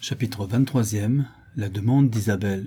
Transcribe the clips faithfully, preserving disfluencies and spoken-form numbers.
Chapitre vingt-trois. La demande d'Isabelle.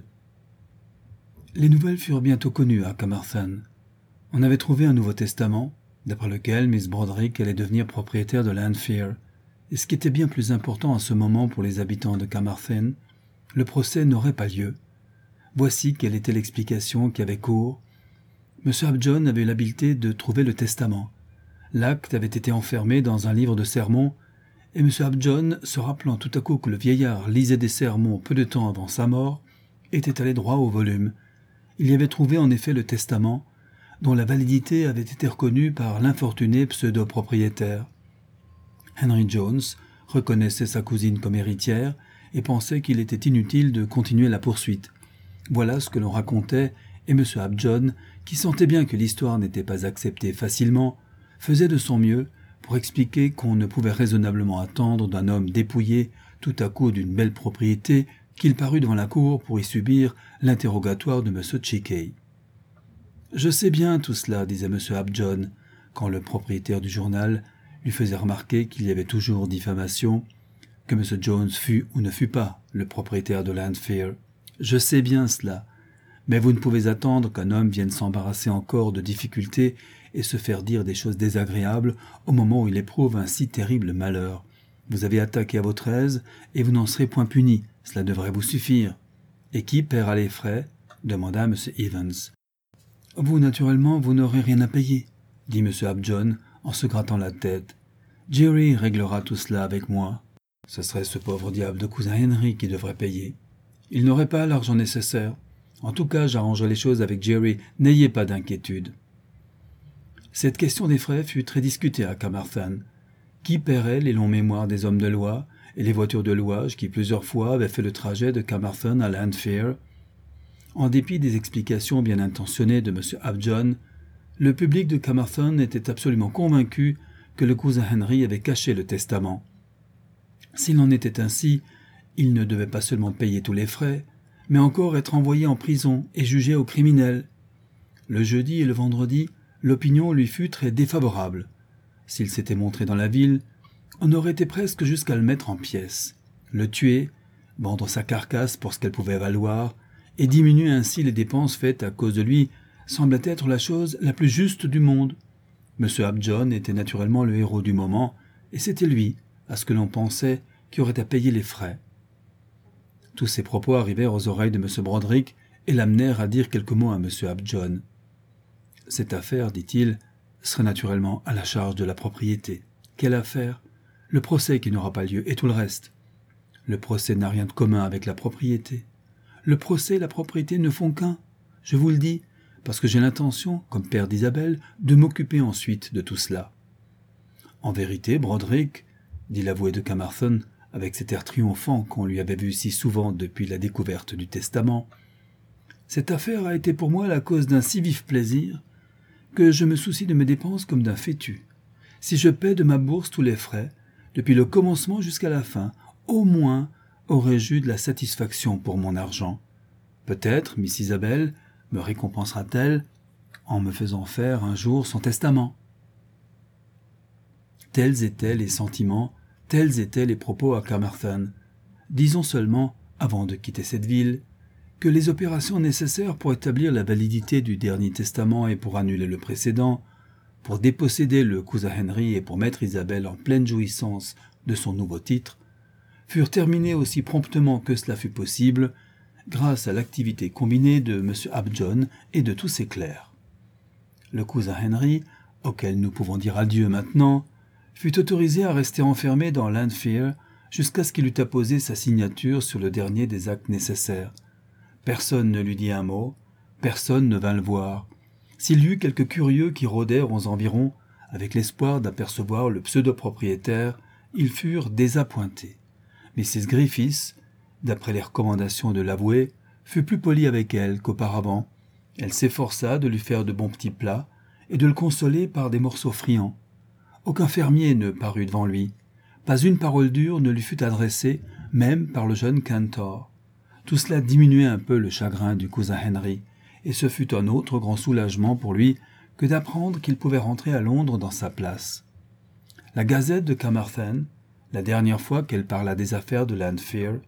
Les nouvelles furent bientôt connues à Carmarthen. On avait trouvé un Nouveau Testament, d'après lequel Miss Broderick allait devenir propriétaire de Landfair, et ce qui était bien plus important à ce moment pour les habitants de Carmarthen, le procès n'aurait pas lieu. Voici quelle était l'explication qui avait cours. M. Upjohn avait eu l'habileté de trouver le testament. L'acte avait été enfermé dans un livre de sermons, et M. Upjohn, se rappelant tout à coup que le vieillard lisait des sermons peu de temps avant sa mort, était allé droit au volume. Il y avait trouvé en effet le testament, dont la validité avait été reconnue par l'infortuné pseudo-propriétaire. Henry Jones reconnaissait sa cousine comme héritière et pensait qu'il était inutile de continuer la poursuite. Voilà ce que l'on racontait, et M. Upjohn, qui sentait bien que l'histoire n'était pas acceptée facilement, faisait de son mieux pour expliquer qu'on ne pouvait raisonnablement attendre d'un homme dépouillé tout à coup d'une belle propriété qu'il parut devant la cour pour y subir l'interrogatoire de M. Chicay. « Je sais bien tout cela, disait M. Upjohn, quand le propriétaire du journal lui faisait remarquer qu'il y avait toujours diffamation, que M. Jones fût ou ne fût pas le propriétaire de Landfair. Je sais bien cela, mais vous ne pouvez attendre qu'un homme vienne s'embarrasser encore de difficultés et se faire dire des choses désagréables au moment où il éprouve un si terrible malheur. Vous avez attaqué à votre aise et vous n'en serez point puni, cela devrait vous suffire. Et qui paiera les frais ? Demanda M. Evans. Vous, naturellement, vous n'aurez rien à payer, dit M. Upjohn en se grattant la tête. Jerry réglera tout cela avec moi. Ce serait ce pauvre diable de cousin Henry qui devrait payer. Il n'aurait pas l'argent nécessaire. En tout cas, j'arrangerai les choses avec Jerry, n'ayez pas d'inquiétude. Cette question des frais fut très discutée à Carmarthen. Qui paierait les longs mémoires des hommes de loi et les voitures de louage qui plusieurs fois avaient fait le trajet de Carmarthen à Landfair? En dépit des explications bien intentionnées de M. Upjohn, le public de Carmarthen était absolument convaincu que le cousin Henry avait caché le testament. S'il en était ainsi, il ne devait pas seulement payer tous les frais, mais encore être envoyé en prison et jugé au criminel. Le jeudi et le vendredi, l'opinion lui fut très défavorable. S'il s'était montré dans la ville, on aurait été presque jusqu'à le mettre en pièces, le tuer, vendre sa carcasse pour ce qu'elle pouvait valoir, et diminuer ainsi les dépenses faites à cause de lui semblait être la chose la plus juste du monde. M. Upjohn était naturellement le héros du moment, et c'était lui, à ce que l'on pensait, qui aurait à payer les frais. Tous ces propos arrivèrent aux oreilles de M. Broderick et l'amenèrent à dire quelques mots à M. Upjohn. Cette affaire, dit-il, serait naturellement à la charge de la propriété. Quelle affaire ? Le procès qui n'aura pas lieu et tout le reste. Le procès n'a rien de commun avec la propriété. Le procès et la propriété ne font qu'un, je vous le dis, parce que j'ai l'intention, comme père d'Isabelle, de m'occuper ensuite de tout cela. En vérité, Broderick, dit l'avoué de Carmarthen, avec cet air triomphant qu'on lui avait vu si souvent depuis la découverte du testament, cette affaire a été pour moi la cause d'un si vif plaisir que je me soucie de mes dépenses comme d'un fétu. Si je paie de ma bourse tous les frais, depuis le commencement jusqu'à la fin, au moins aurais-je eu de la satisfaction pour mon argent. Peut-être Miss Isabelle me récompensera-t-elle en me faisant faire un jour son testament. Tels étaient les sentiments, tels étaient les propos à Carmarthen. Disons seulement, avant de quitter cette ville, que les opérations nécessaires pour établir la validité du dernier testament et pour annuler le précédent, pour déposséder le cousin Henry et pour mettre Isabelle en pleine jouissance de son nouveau titre, furent terminées aussi promptement que cela fut possible, grâce à l'activité combinée de M. Upjohn et de tous ses clercs. Le cousin Henry, auquel nous pouvons dire adieu maintenant, fut autorisé à rester enfermé dans Landfair jusqu'à ce qu'il eût apposé sa signature sur le dernier des actes nécessaires. Personne ne lui dit un mot, personne ne vint le voir. S'il y eut quelques curieux qui rôdèrent aux environs, avec l'espoir d'apercevoir le pseudo-propriétaire, ils furent désappointés. Missus Griffiths, d'après les recommandations de l'avoué, fut plus polie avec elle qu'auparavant. Elle s'efforça de lui faire de bons petits plats et de le consoler par des morceaux friands. Aucun fermier ne parut devant lui. Pas une parole dure ne lui fut adressée, même par le jeune Cantor. Tout cela diminuait un peu le chagrin du cousin Henry, et ce fut un autre grand soulagement pour lui que d'apprendre qu'il pouvait rentrer à Londres dans sa place. La Gazette de Carmarthen, la dernière fois qu'elle parla des affaires de Landfair,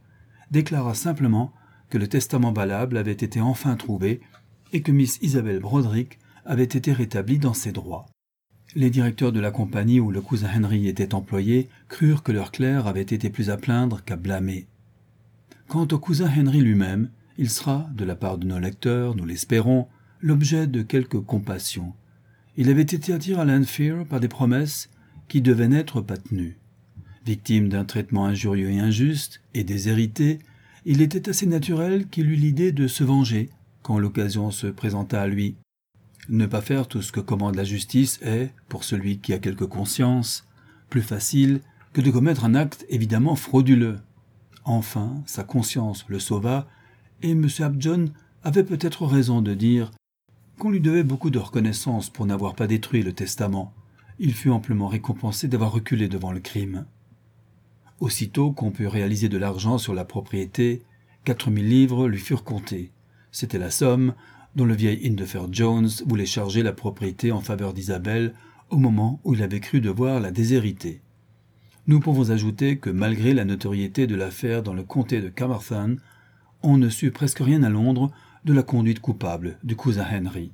déclara simplement que le testament valable avait été enfin trouvé et que Miss Isabelle Broderick avait été rétablie dans ses droits. Les directeurs de la compagnie où le cousin Henry était employé crurent que leur clerc avait été plus à plaindre qu'à blâmer. Quant au cousin Henry lui-même, il sera, de la part de nos lecteurs, nous l'espérons, l'objet de quelque compassion. Il avait été attiré à Lanfear par des promesses qui devaient n'être pas tenues. Victime d'un traitement injurieux et injuste, et déshérité, il était assez naturel qu'il eût l'idée de se venger quand l'occasion se présenta à lui. Ne pas faire tout ce que commande la justice est, pour celui qui a quelque conscience, plus facile que de commettre un acte évidemment frauduleux. Enfin, sa conscience le sauva, et M. Upjohn avait peut-être raison de dire qu'on lui devait beaucoup de reconnaissance pour n'avoir pas détruit le testament. Il fut amplement récompensé d'avoir reculé devant le crime. Aussitôt qu'on put réaliser de l'argent sur la propriété, quatre mille livres lui furent comptées. C'était la somme dont le vieil Indefer Jones voulait charger la propriété en faveur d'Isabelle au moment où il avait cru devoir la déshériter. Nous pouvons ajouter que malgré la notoriété de l'affaire dans le comté de Carmarthen, on ne sut presque rien à Londres de la conduite coupable du cousin Henry.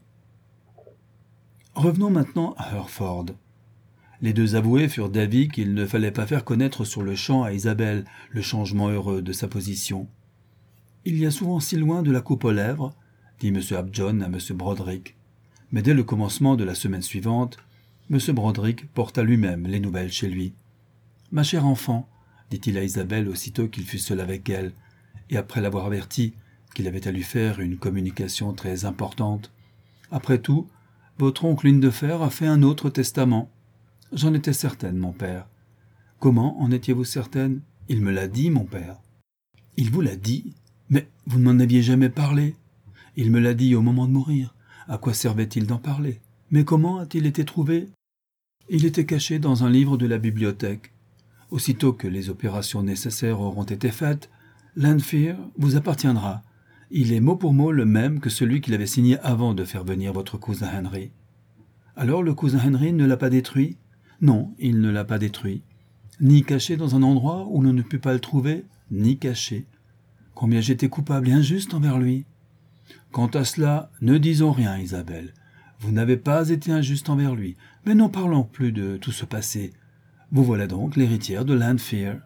Revenons maintenant à Hereford. Les deux avoués furent d'avis qu'il ne fallait pas faire connaître sur le champ à Isabelle le changement heureux de sa position. « Il y a souvent si loin de la coupe aux lèvres, » dit M. Upjohn à M. Broderick. Mais dès le commencement de la semaine suivante, M. Broderick porta lui-même les nouvelles chez lui. « Ma chère enfant, » dit-il à Isabelle aussitôt qu'il fut seul avec elle, et après l'avoir averti qu'il avait à lui faire une communication très importante. « Après tout, votre oncle Indefer a fait un autre testament. » « J'en étais certaine, mon père. »« Comment en étiez-vous certaine ? » ?»« Il me l'a dit, mon père. »« Il vous l'a dit ? Mais vous ne m'en aviez jamais parlé. »« Il me l'a dit au moment de mourir. À quoi servait-il d'en parler ? Mais comment a-t-il été trouvé ? » ?»« Il était caché dans un livre de la bibliothèque. Aussitôt que les opérations nécessaires auront été faites, Lanfear vous appartiendra. Il est mot pour mot le même que celui qu'il avait signé avant de faire venir votre cousin Henry. » « Alors le cousin Henry ne l'a pas détruit ? » Non, il ne l'a pas détruit. Ni caché dans un endroit où l'on ne put pas le trouver, ni caché. Combien j'étais coupable et injuste envers lui. Quant à cela, ne disons rien, Isabelle. Vous n'avez pas été injuste envers lui, mais n'en parlons plus de tout ce passé. Vous voilà donc l'héritière de Lanfear.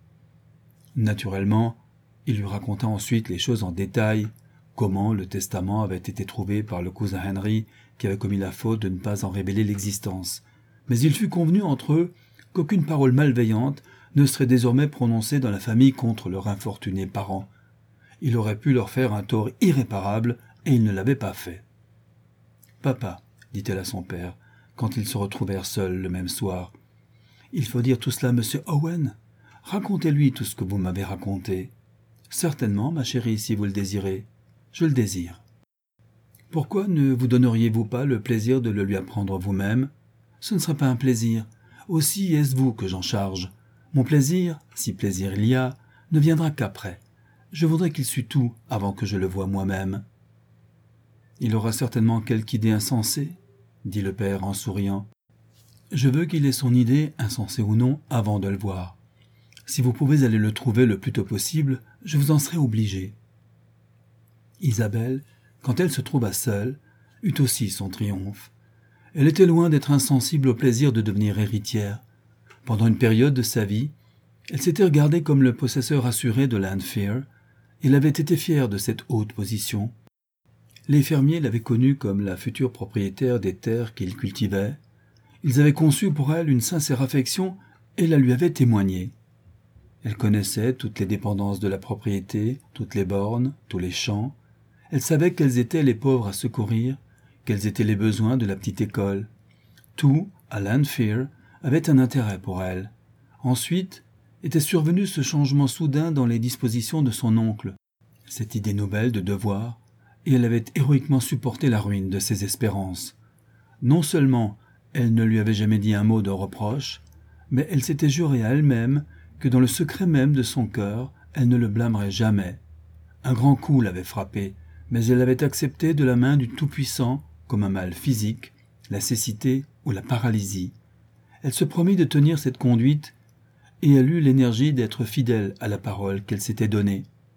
Naturellement, il lui raconta ensuite les choses en détail, comment le testament avait été trouvé par le cousin Henry, qui avait commis la faute de ne pas en révéler l'existence. Mais il fut convenu entre eux qu'aucune parole malveillante ne serait désormais prononcée dans la famille contre leurs infortunés parents. Il aurait pu leur faire un tort irréparable, et il ne l'avait pas fait. « Papa, » dit-elle à son père, quand ils se retrouvèrent seuls le même soir, « il faut dire tout cela à M. Owen. Racontez-lui tout ce que vous m'avez raconté. »« Certainement, ma chérie, si vous le désirez. Je le désire. »« Pourquoi ne vous donneriez-vous pas le plaisir de le lui apprendre vous-même ? Ce ne serait pas un plaisir. Aussi est-ce vous que j'en charge. Mon plaisir, si plaisir il y a, ne viendra qu'après. Je voudrais qu'il sût tout avant que je le voie moi-même. »« Il aura certainement quelque idée insensée, » dit le père en souriant. « Je veux qu'il ait son idée, insensée ou non, avant de le voir. Si vous pouvez aller le trouver le plus tôt possible, je vous en serai obligé. » Isabelle, quand elle se trouva seule, eut aussi son triomphe. Elle était loin d'être insensible au plaisir de devenir héritière. Pendant une période de sa vie, elle s'était regardée comme le possesseur assuré de Lanfear, et elle avait été fière de cette haute position. Les fermiers l'avaient connue comme la future propriétaire des terres qu'ils cultivaient. Ils avaient conçu pour elle une sincère affection et la lui avaient témoignée. Elle connaissait toutes les dépendances de la propriété, toutes les bornes, tous les champs. Elle savait quels étaient les pauvres à secourir, quels étaient les besoins de la petite école. Tout, à Lanfear, avait un intérêt pour elle. Ensuite, était survenu ce changement soudain dans les dispositions de son oncle, cette idée nouvelle de devoir, et elle avait héroïquement supporté la ruine de ses espérances. Non seulement elle ne lui avait jamais dit un mot de reproche, mais elle s'était juré à elle-même que dans le secret même de son cœur, elle ne le blâmerait jamais. Un grand coup l'avait frappée, mais elle l'avait accepté de la main du Tout-Puissant comme un mal physique, la cécité ou la paralysie. Elle se promit de tenir cette conduite et elle eut l'énergie d'être fidèle à la parole qu'elle s'était donnée.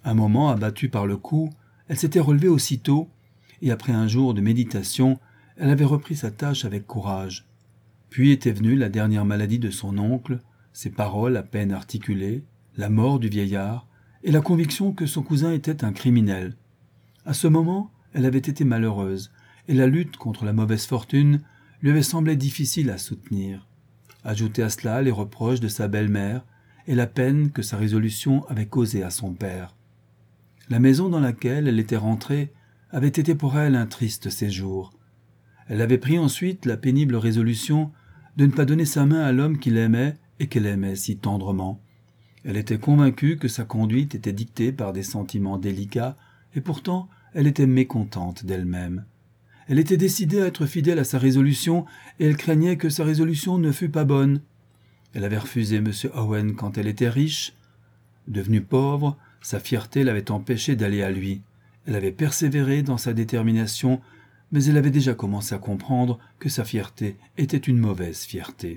Un moment, abattue par le coup, elle s'était relevée aussitôt, et après un jour de méditation, elle avait repris sa tâche avec courage. Puis était venue la dernière maladie de son oncle, ses paroles à peine articulées, la mort du vieillard, et la conviction que son cousin était un criminel. À ce moment, elle avait été malheureuse, et la lutte contre la mauvaise fortune lui avait semblé difficile à soutenir. Ajoutez à cela les reproches de sa belle-mère et la peine que sa résolution avait causée à son père. La maison dans laquelle elle était rentrée avait été pour elle un triste séjour. Elle avait pris ensuite la pénible résolution de ne pas donner sa main à l'homme qu'il aimait et qu'elle aimait si tendrement. Elle était convaincue que sa conduite était dictée par des sentiments délicats, et pourtant elle était mécontente d'elle-même. Elle était décidée à être fidèle à sa résolution, et elle craignait que sa résolution ne fût pas bonne. Elle avait refusé M. Owen quand elle était riche. Devenue pauvre, sa fierté l'avait empêchée d'aller à lui. Elle avait persévéré dans sa détermination, mais elle avait déjà commencé à comprendre que sa fierté était une mauvaise fierté.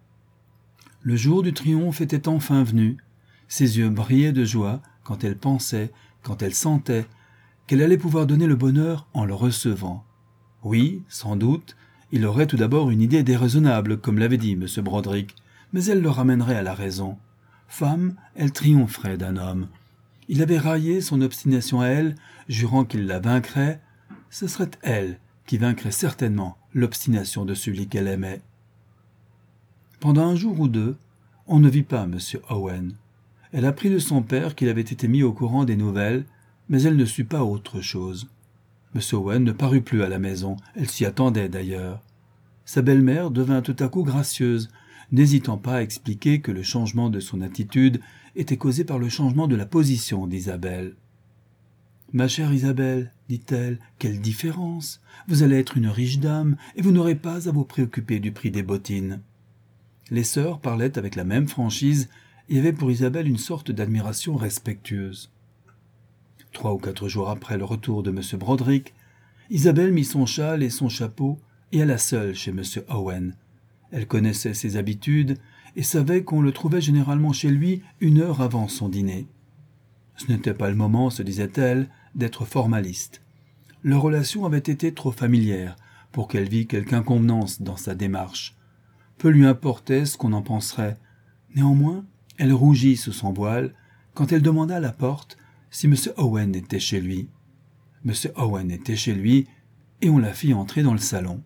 Le jour du triomphe était enfin venu. Ses yeux brillaient de joie quand elle pensait, quand elle sentait, qu'elle allait pouvoir donner le bonheur en le recevant. Oui, sans doute, il aurait tout d'abord une idée déraisonnable, comme l'avait dit M. Broderick, mais elle le ramènerait à la raison. Femme, elle triompherait d'un homme. Il avait raillé son obstination à elle, jurant qu'il la vaincrait. Ce serait elle qui vaincrait certainement l'obstination de celui qu'elle aimait. Pendant un jour ou deux, on ne vit pas M. Owen. Elle apprit de son père qu'il avait été mis au courant des nouvelles, mais elle ne sut pas autre chose. M. Owen ne parut plus à la maison, elle s'y attendait d'ailleurs. Sa belle-mère devint tout à coup gracieuse, n'hésitant pas à expliquer que le changement de son attitude était causé par le changement de la position d'Isabelle. « Ma chère Isabelle, dit-elle, quelle différence! Vous allez être une riche dame, et vous n'aurez pas à vous préoccuper du prix des bottines. » Les sœurs parlaient avec la même franchise et avaient pour Isabelle une sorte d'admiration respectueuse. Trois ou quatre jours après le retour de M. Broderick, Isabelle mit son châle et son chapeau et alla seule chez M. Owen. Elle connaissait ses habitudes et savait qu'on le trouvait généralement chez lui une heure avant son dîner. Ce n'était pas le moment, se disait-elle, d'être formaliste. Leur relation avait été trop familière pour qu'elle vît quelque inconvenance dans sa démarche. Peu lui importait ce qu'on en penserait. Néanmoins, elle rougit sous son voile quand elle demanda à la porte si M. Owen était chez lui. M. Owen était chez lui, et on la fit entrer dans le salon.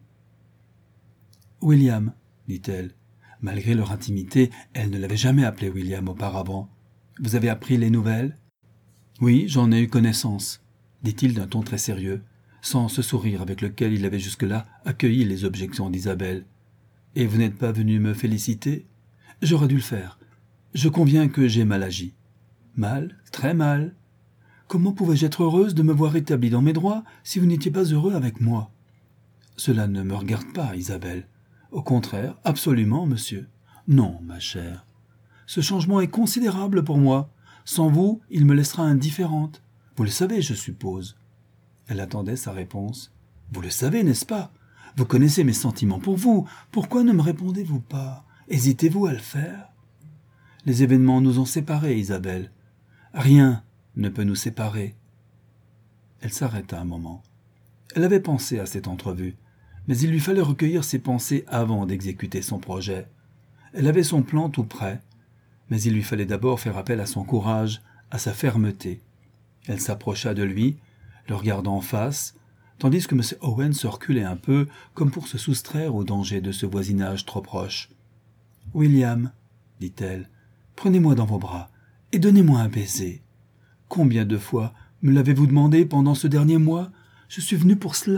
« William, dit-elle. Malgré leur intimité, elle ne l'avait jamais appelé William auparavant. Vous avez appris les nouvelles ? » « Oui, j'en ai eu connaissance, » dit-il d'un ton très sérieux, sans ce sourire avec lequel il avait jusque-là accueilli les objections d'Isabelle. « Et vous n'êtes pas venu me féliciter ? J'aurais dû le faire. Je conviens que j'ai mal agi. »« Mal, très mal. Comment pouvais-je être heureuse de me voir rétablie dans mes droits si vous n'étiez pas heureux avec moi ? » ?»« Cela ne me regarde pas, Isabelle. Au contraire, absolument, monsieur. »« Non, ma chère. Ce changement est considérable pour moi. Sans vous, il me laissera indifférente. Vous le savez, je suppose. » Elle attendait sa réponse. « Vous le savez, n'est-ce pas ? Vous connaissez mes sentiments pour vous. Pourquoi ne me répondez-vous pas ? Hésitez-vous à le faire ? Les événements nous ont séparés, Isabelle. Rien ne peut nous séparer. » Elle s'arrêta un moment. Elle avait pensé à cette entrevue, mais il lui fallait recueillir ses pensées avant d'exécuter son projet. Elle avait son plan tout prêt, mais il lui fallait d'abord faire appel à son courage, à sa fermeté. Elle s'approcha de lui, le regardant en face, tandis que M. Owen se reculait un peu, comme pour se soustraire au danger de ce voisinage trop proche. « William, dit-elle, prenez-moi dans vos bras et donnez-moi un baiser. Combien de fois me l'avez-vous demandé pendant ce dernier mois ? Je suis venu pour cela. »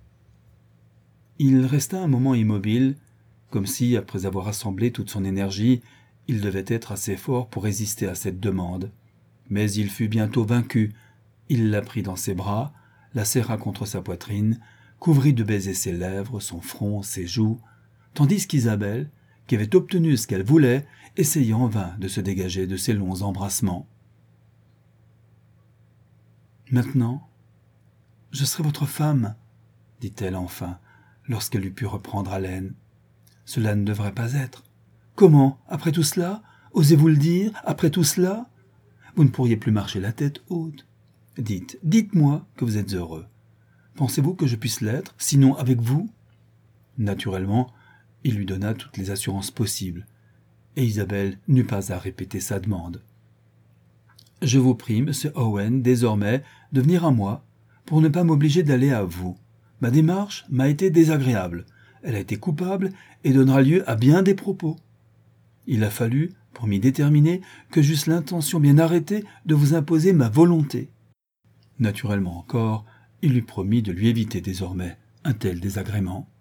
Il resta un moment immobile, comme si, après avoir rassemblé toute son énergie, il devait être assez fort pour résister à cette demande. Mais il fut bientôt vaincu. Il la prit dans ses bras, la serra contre sa poitrine, couvrit de baisers ses lèvres, son front, ses joues, tandis qu'Isabelle, qui avait obtenu ce qu'elle voulait, essayait en vain de se dégager de ces longs embrassements. « Maintenant, je serai votre femme, » dit-elle enfin, lorsqu'elle eut pu reprendre haleine. « Cela ne devrait pas être. Comment, après tout cela ? Osez-vous le dire, après tout cela ? vous ne pourriez plus marcher la tête haute. Dites, dites-moi que vous êtes heureux. Pensez-vous que je puisse l'être, sinon avec vous ?» Naturellement, il lui donna toutes les assurances possibles, et Isabelle n'eut pas à répéter sa demande. « Je vous prie, monsieur Owen, désormais, de venir à moi, pour ne pas m'obliger d'aller à vous. Ma démarche m'a été désagréable, elle a été coupable et donnera lieu à bien des propos. Il a fallu, pour m'y déterminer, que j'eusse l'intention bien arrêtée de vous imposer ma volonté. » Naturellement encore, il lui promit de lui éviter désormais un tel désagrément.